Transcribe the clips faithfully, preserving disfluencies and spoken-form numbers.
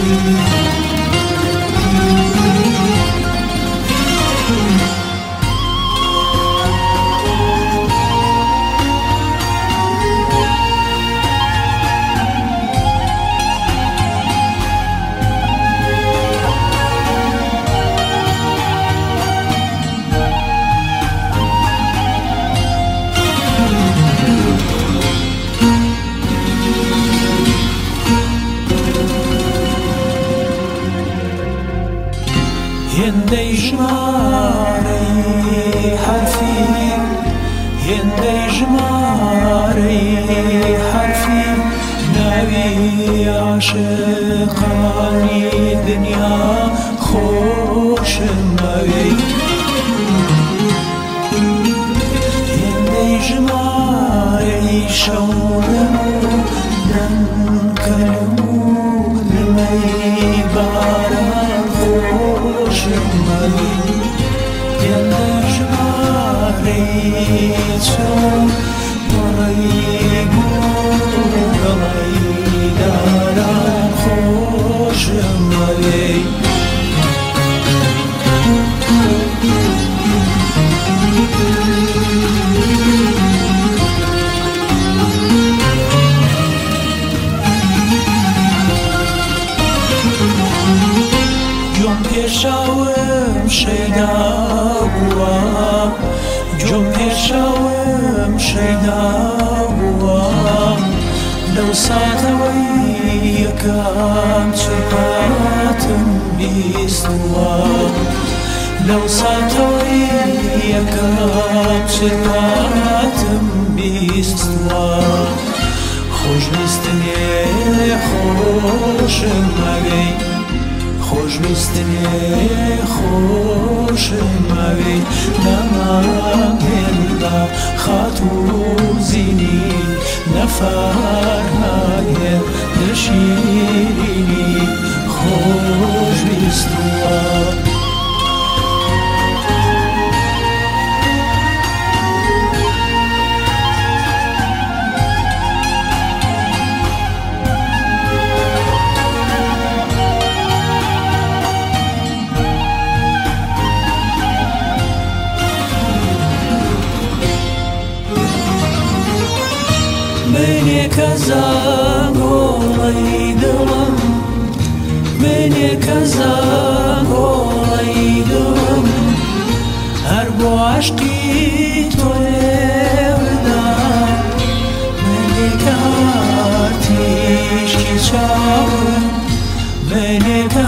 هێندەی ژمارەی حرفی هێندەی ژمارەی حرفی ناوی عاشقانی دنیا خۆشم مەوێ هێندەی ژمارەی شەونم و دەنکەم و نمەی باران خۆشم مەوێ هێندەی ژمارەی چۆن پڕی گوڵەی داران خۆشم مەوێ گوێم پێشاوم شەیدا بووە گوێم پێشاوم شەیدا بووە لەو ساتەوەی یەکەم چرکاتم بیستووە لەو ساتەوەی یەکەم چرکاتم بیستووە خۆشویستنێ خۆشم مەوێ خۆشویستنێ خۆشم مەوێ نەماگێندا خات و زینی نەفەرهاگێن نەشیرینی خۆشویستووە منێکە زانگۆڵەی دڵم منێکە زانگۆڵەی دڵم هەر بۆ عاشقی تۆ لێودا منێکە تیشکی چاوم منێکە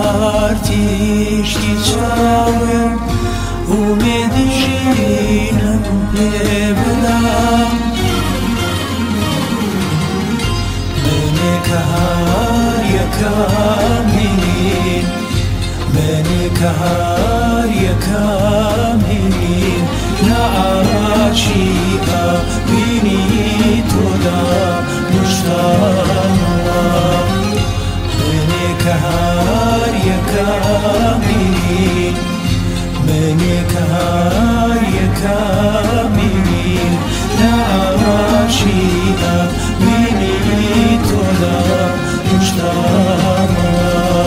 تیشکی چاوم ومێدی ژینم لێ بدا منێکە هەر یەکەم بینین منێکە هەر یەکەم بینین لە عاشقە بینی تۆدا نوشتانەوە منێکە هەر یەکەم بینین منێکە هەر یەکەم بینین لە عاشقە بینی تۆدا نوشتانەوە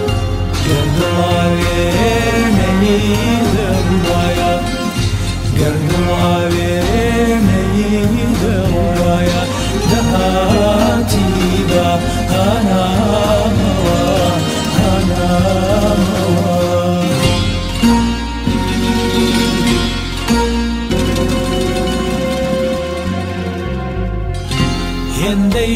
گەردڵاوێنەی دڵ وایە گەردڵاوێنەی دڵ وایە دەهاتی بە هەنامەوە هەنامەوە هێندەی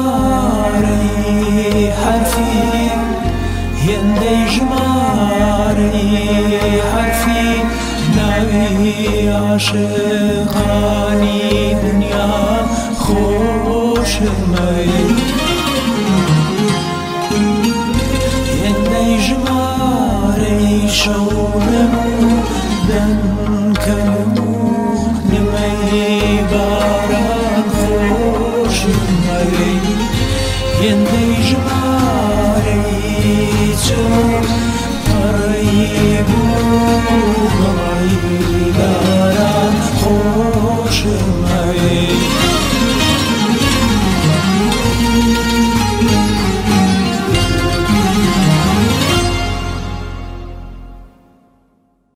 ژمارەی حرفی هێندەی ژمارەی حرفی ناوی عاشقانی دنیا خۆشم مەوێ هێندەی ژمارەی شەونم و دەنکەم و نمەی باران خۆشم مەوێ هێندەی ژمارەی چۆن پەڕی